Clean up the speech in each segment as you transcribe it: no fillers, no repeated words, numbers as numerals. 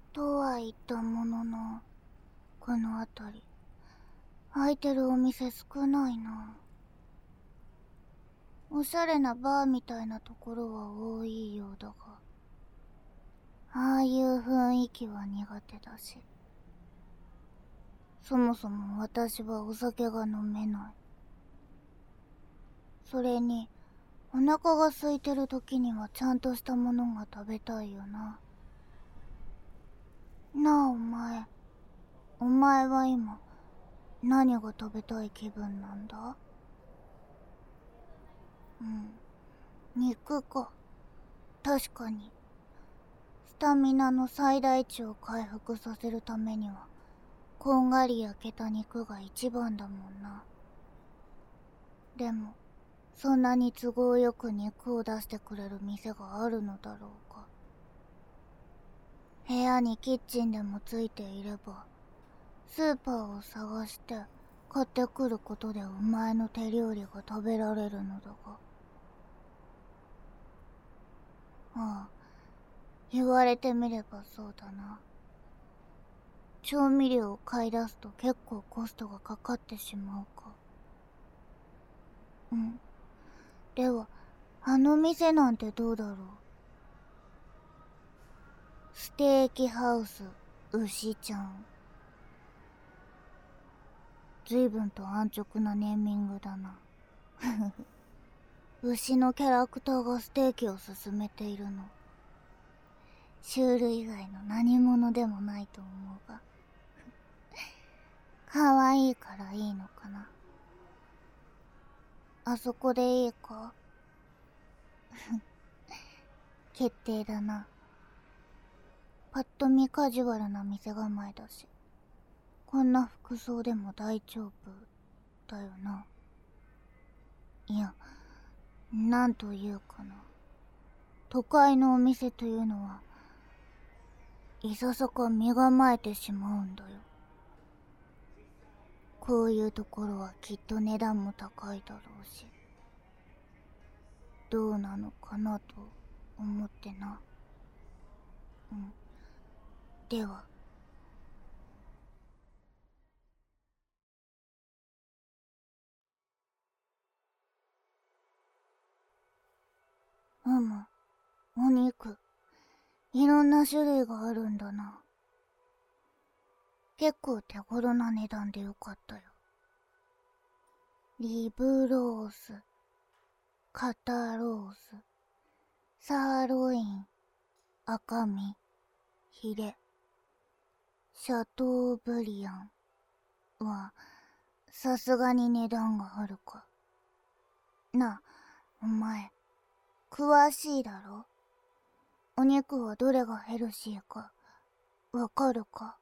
とは言ったものの、この辺り空いてるお店少ないな。おしゃれなバーみたいなところは多いようだが、ああいう雰囲気は苦手だし、そもそも私はお酒が飲めない。それにお腹が空いてる時にはちゃんとしたものが食べたいよな。なあお前は今何が食べたい気分なんだ？肉か。確かにスタミナの最大値を回復させるためにはこんがり焼けた肉が一番だもんな。でもそんなに都合よく肉を出してくれる店があるのだろうか。部屋にキッチンでもついていれば、スーパーを探して買ってくることでお前の手料理が食べられるのだが。ああ、言われてみればそうだな。調味料を買い出すと結構コストがかかってしまうか。ではあの店なんてどうだろう。ステーキハウス牛ちゃん。随分と安直なネーミングだな。牛のキャラクターがステーキを勧めているの。シュール以外の何者でもないと思うが。可愛いからいいのかな。あそこでいいか？決定だな。ぱっと見カジュアルな店構えだし、こんな服装でも大丈夫だよな。いや、なんというかな。都会のお店というのはいささか身構えてしまうんだよ。こういうところはきっと値段も高いだろうし、どうなのかなと思ってな。では。お肉いろんな種類があるんだな。結構手頃な値段でよかったよ。リブロース、肩ロース、サーロイン、赤身、ヒレ、シャトーブリアンはさすがに値段があるか。なあ、お前詳しいだろ？お肉はどれがヘルシーかわかるか？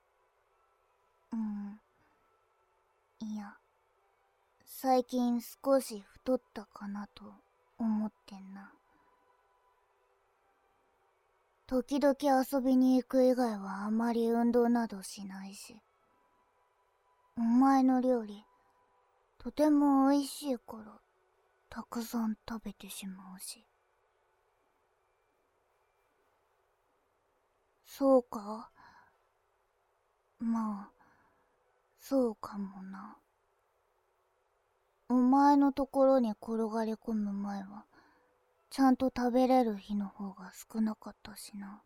いや、最近少し太ったかなと思ってんな。時々遊びに行く以外はあまり運動などしないし、お前の料理とても美味しいからたくさん食べてしまうし。そうか？まあそうかもな。お前のところに転がり込む前はちゃんと食べれる日の方が少なかったしな。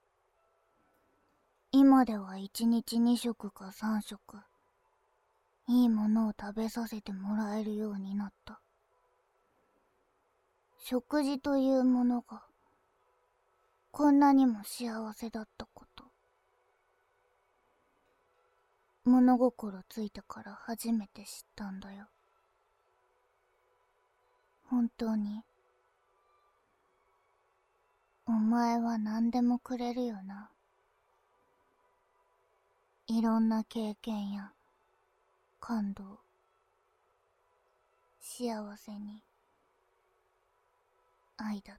今では1日2食か3食いいものを食べさせてもらえるようになった。食事というものがこんなにも幸せだったこと、物心ついてから初めて知ったんだよ。本当にお前は何でもくれるよな。いろんな経験や感動、幸せに愛だって。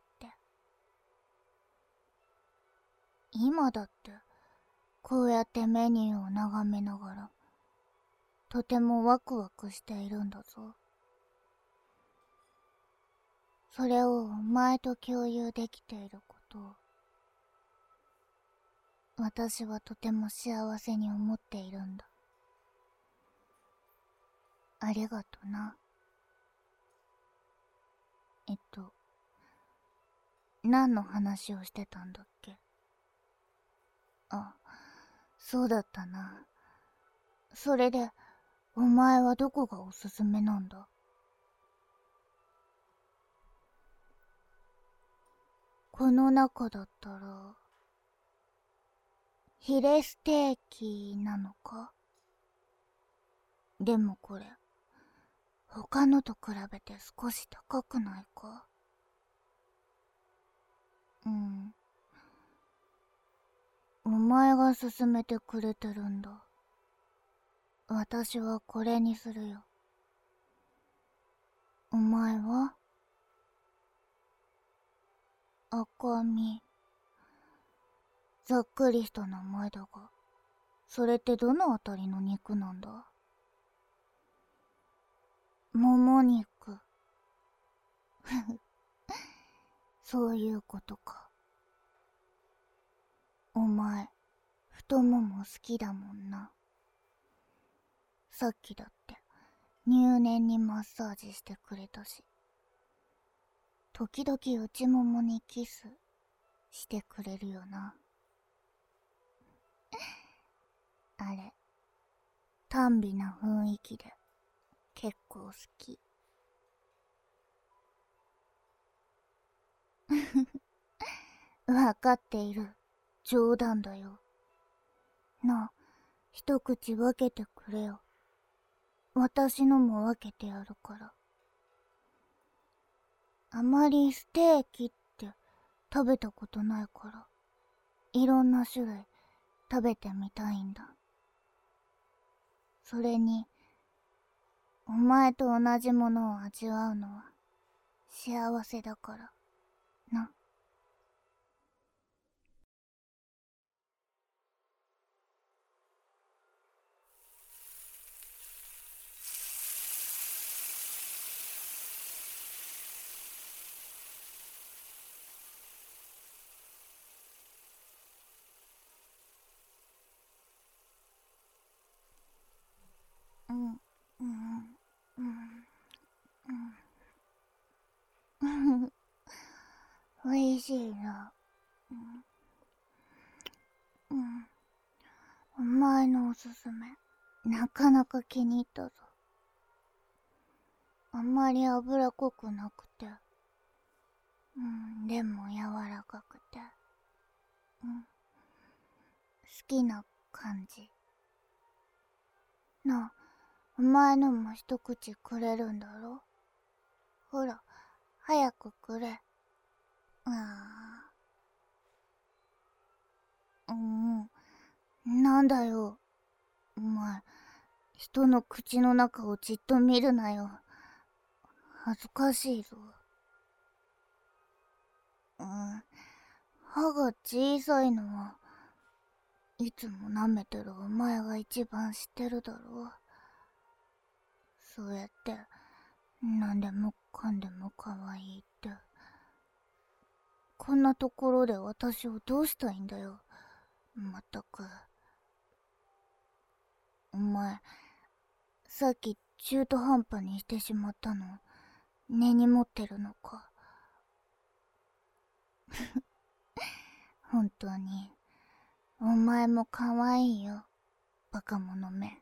今だってこうやってメニューを眺めながらとてもワクワクしているんだぞ。それをお前と共有できていることを私はとても幸せに思っているんだ。ありがとな。何の話をしてたんだっけ？あ、そうだったな。それで、お前はどこがおすすめなんだ？この中だったら、ヒレステーキなのか？でもこれ、他のと比べて少し高くないか？うん。お前が勧めてくれてるんだ。私はこれにするよ。お前は？赤身。ざっくりした名前だが、それってどのあたりの肉なんだ？もも肉。そういうことか。お前、太もも好きだもんな。さっきだって入念にマッサージしてくれたし、時々内ももにキスしてくれるよな。あれ、短美な雰囲気で結構好き。わかっている。冗談だよ。なあ、一口分けてくれよ。私のも分けてやるから。あまりステーキって食べたことないから、いろんな種類食べてみたいんだ。それに、お前と同じものを味わうのは幸せだからな。うん、うん、うん、うん。おいしいな。うん。お前のおすすめ、なかなか気に入ったぞ。あんまり脂濃くなくて、でも柔らかくて、好きな感じ。なあ、お前のも一口くれるんだろ？ほら、早くくれ。ああ、なんだよ。お前、人の口の中をじっと見るなよ。恥ずかしいぞ。歯が小さいのはいつも舐めてるお前が一番知ってるだろう。そうやって何でもかんでも可愛いって、こんなところで私をどうしたいんだよ。まったく。お前、さっき中途半端にしてしまったの根に持ってるのか？本当にお前も可愛いよ、バカ者め。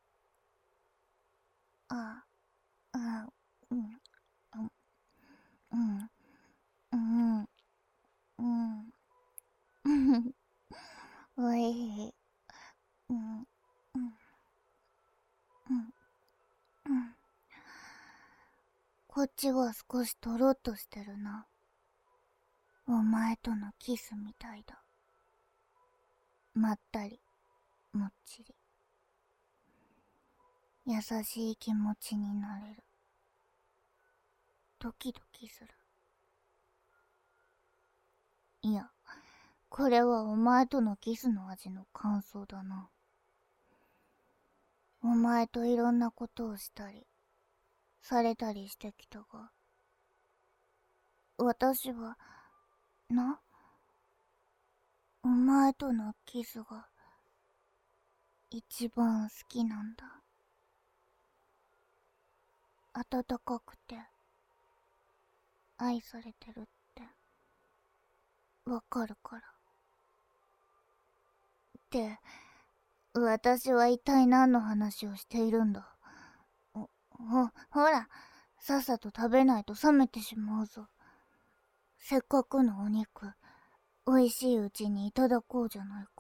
あ、あ、うん、うん、うん、うん、うん、おいしい。うん、うん、うん、うん。こっちは少しとろっとしてるな。お前とのキスみたいだ。まったり、もっちり。優しい気持ちになれる。ドキドキする。いや、これはお前とのキスの味の感想だな。お前といろんなことをしたり、されたりしてきたが、私は、な、 お前とのキスが一番好きなんだ。温かくて愛されてるってわかるから。って私は一体何の話をしているんだ。ほら、さっさと食べないと冷めてしまうぞ。せっかくのお肉、おいしいうちにいただこうじゃないか。